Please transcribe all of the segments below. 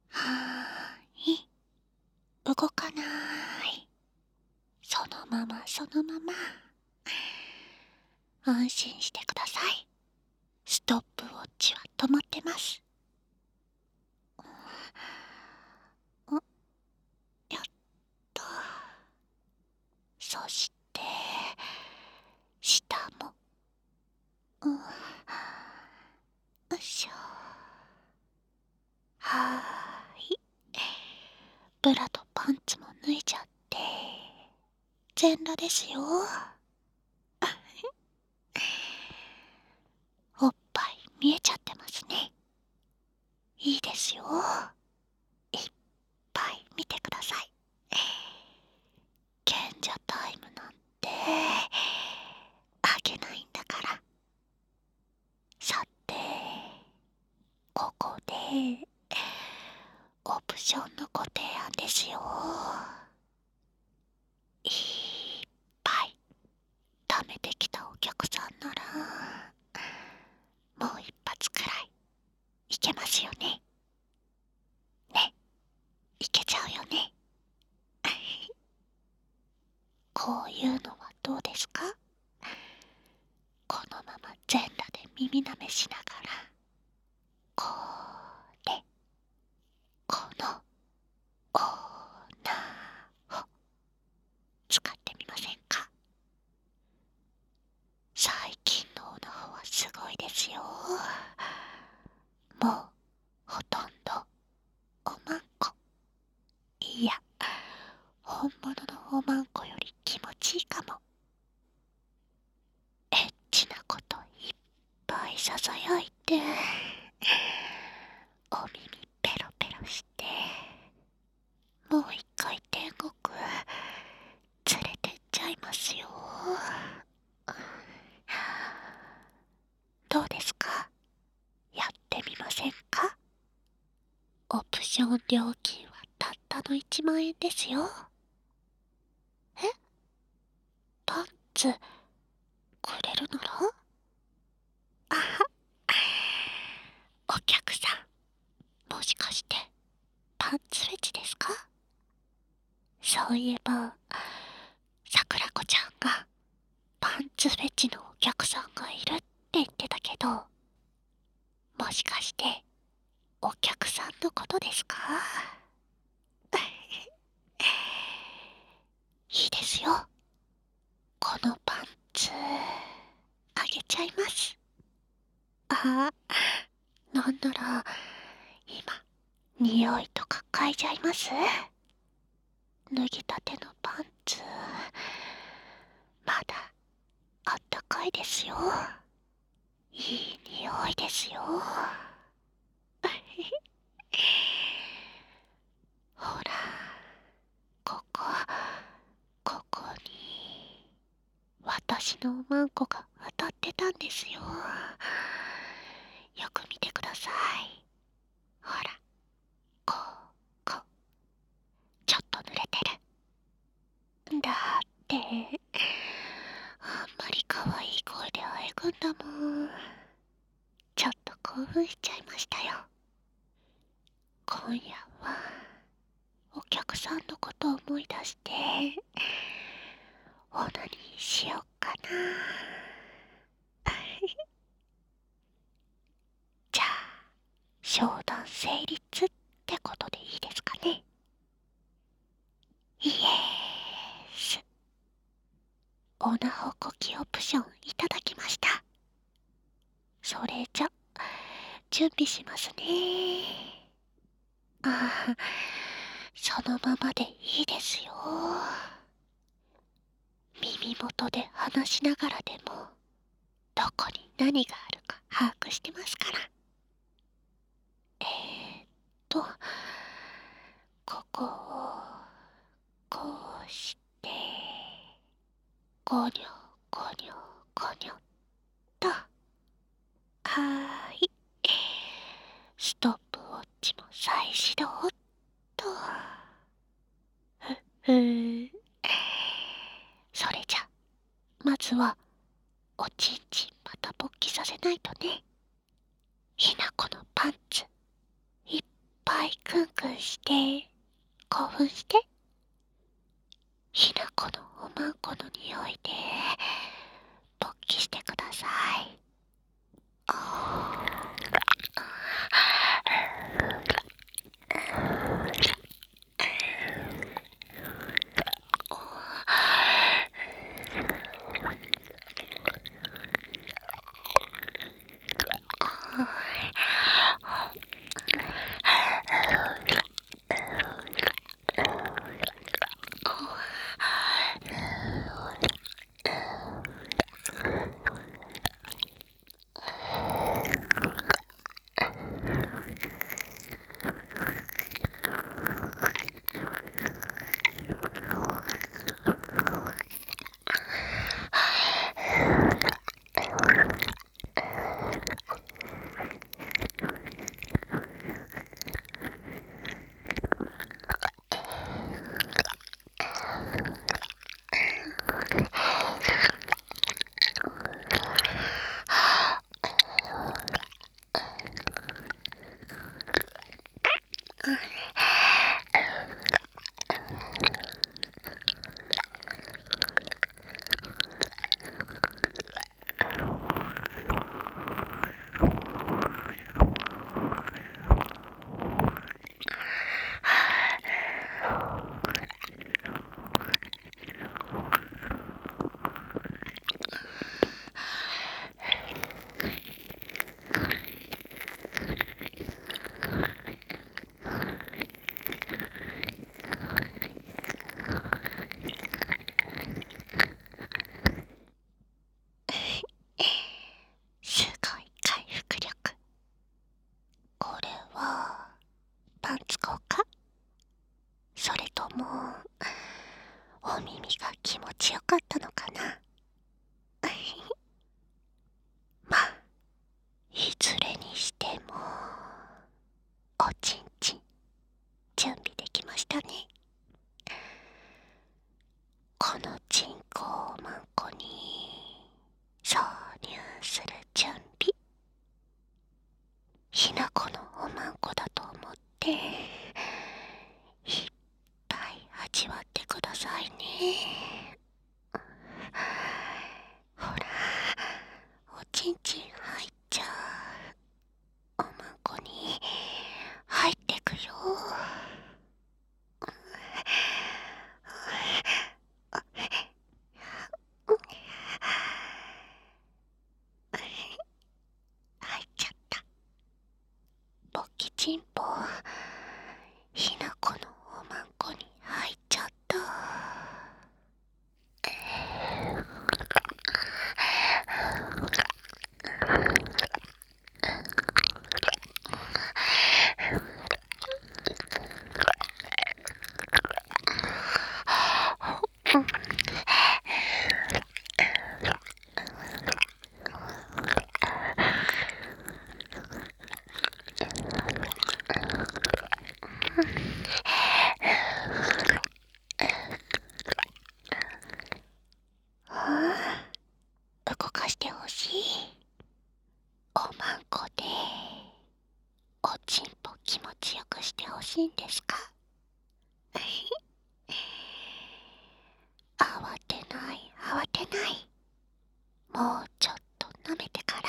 はーい。動かない。そのままそのまま。安心してください。ストップウォッチは止まってます。やっと。そして下も。よいしょ。はーい。ブラとパンツも脱いじゃって全裸ですよ。おっぱい見えちゃってますね。いいですよ。いっぱい見てください。賢者タイムなんてあげないんだから。さて、ここでオプションのご提案ですよ。いっぱい貯めてきたお客さんならもう一発くらいいけますよね。ね、いけちゃうよね。こういうのはどうですか？このまま全裸で耳舐めしながら、こうでこのオーナーを使ってみませんか？最近のオナホはすごいですよ。もうほとんどおまんこ。いや、本物のおまんこより気持ちいいかも。エッチなこといっぱいささやいて、お耳ペロペロして、もう一回天国連れてっちゃいますよ。どうですか？やってみませんか？オプション料金はたったの1万円ですよ。え？パンツくれるなら？あは、お客さん、もしかしてパンツフェチですか？そういえば桜子ちゃんがパンツフェチのお客さんがいるって言ってたけど、もしかしてお客さんのことですか？いいですよ。このパンツあげちゃいます。あ、なんなら今匂いとか嗅いじゃいます？脱ぎたてのパンツまだあったかいですよ。いい匂いですよ。ほら、ここに私のおまんこが当たってたんですよ。よく見てください。ほら、こちょっと濡れてる。だってあんまり可愛い声であえぐんだもん。ちょっと興奮しちゃいましたよ。今夜はお客さんのことを思い出してオナニーしよっかな。じゃあ商談成立ってことでいいですかね？イエース。オナホコキオプションいただきました。それじゃ準備しますね。ああ、そのままでいいですよ。耳元で話しながらでもどこに何があるか把握してますから。えーっとここをこうしてゴニョゴニョゴニョと。はーい、ストップウォッチも再始動と。ふー、それじゃまずはおちんちんまた勃起させないとね。ひなこのパンツいっぱいいクンクンして興奮して、ひなこのおまんこの匂いで勃起してください。すごい回復力。これはパンツ効果？それともお耳が気持ちよかったのかな。まあいずれにしてもおちんちん準備できましたね。このチンコをまんこに挿入する準備、ひなこのおまんこだと思っていっぱい味わってくださいね。ほら、おちんちん入っちゃう。おまんこに入ってくよ。入っちゃった。勃起チンポ、ひなこのおまんこに入っちゃった。動かしてほしい。おまんこでおちんぽ気持ちよくしてほしいんですか？慌てない慌てない。もうちょっと舐めてから。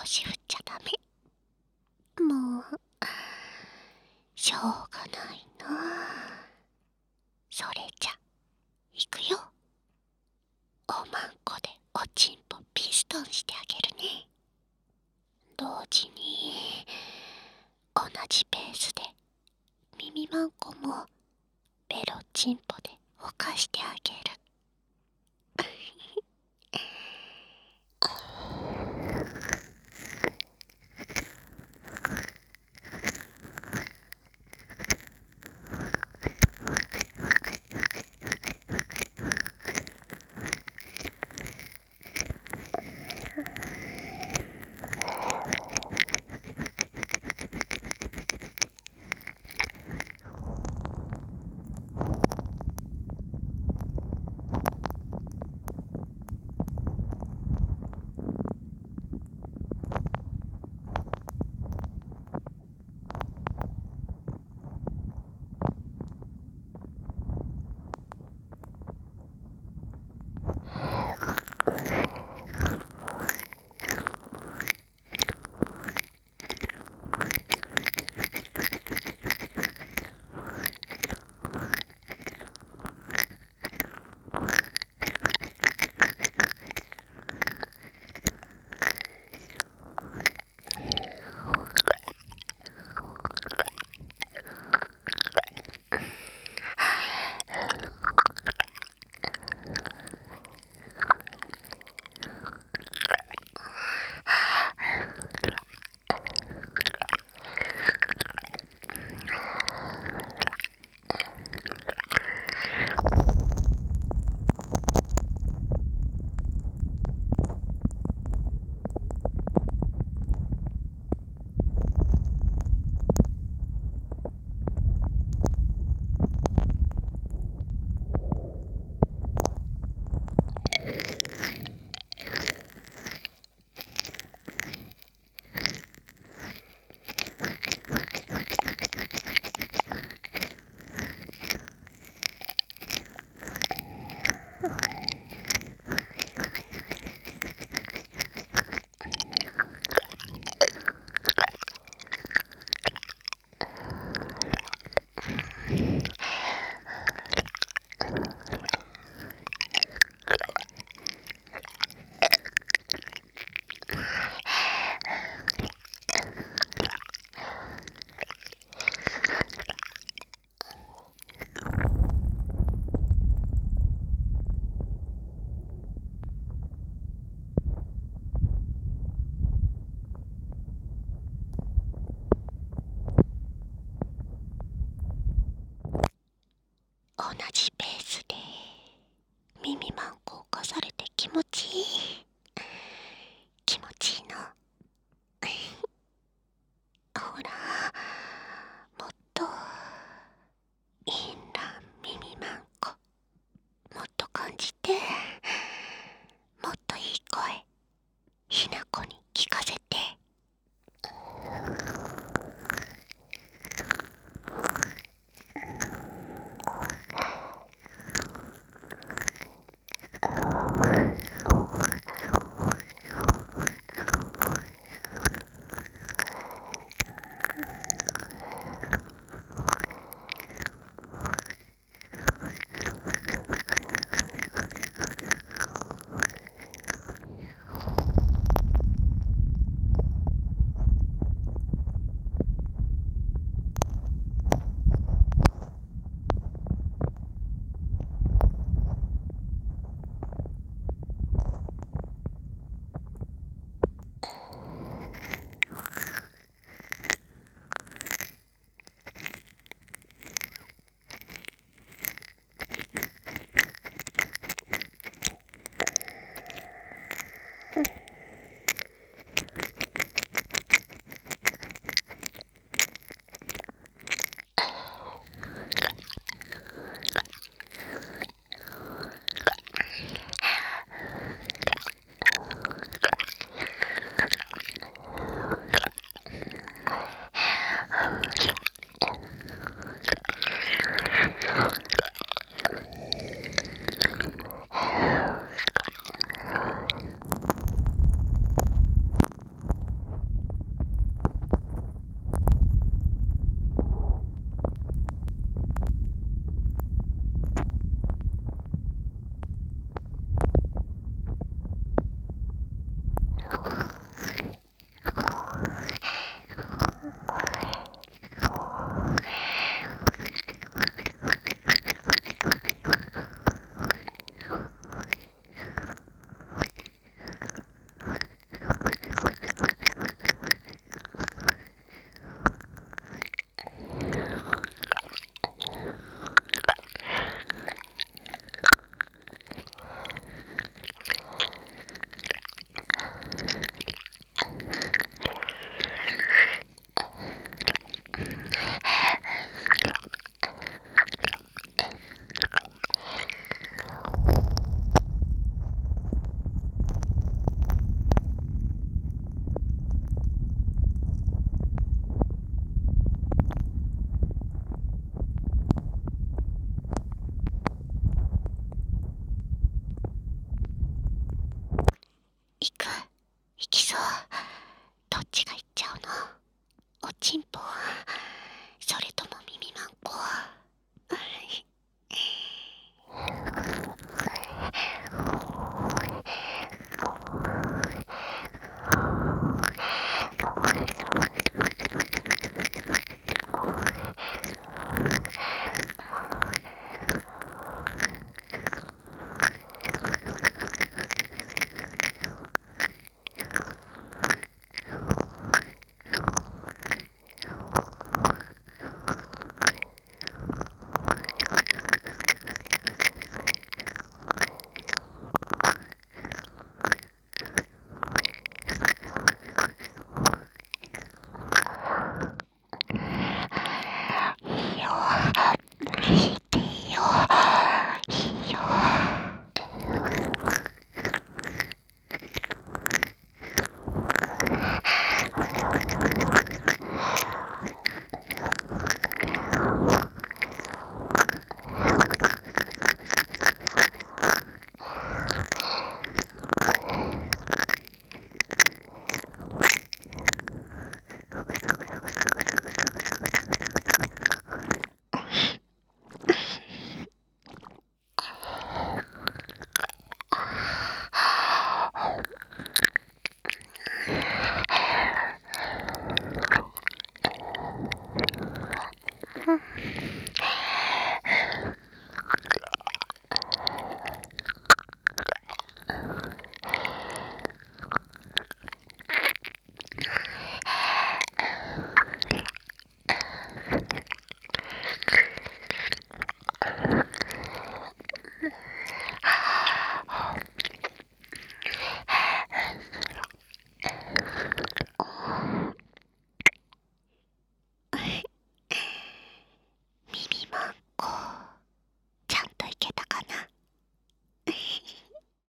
腰振っちゃダメ。もうしょうがないな。それじゃいくよ。おまんこでおちんぽピストンしてあげるね。同時に同じペースで耳まんこもベロチンポでほかしてあげる。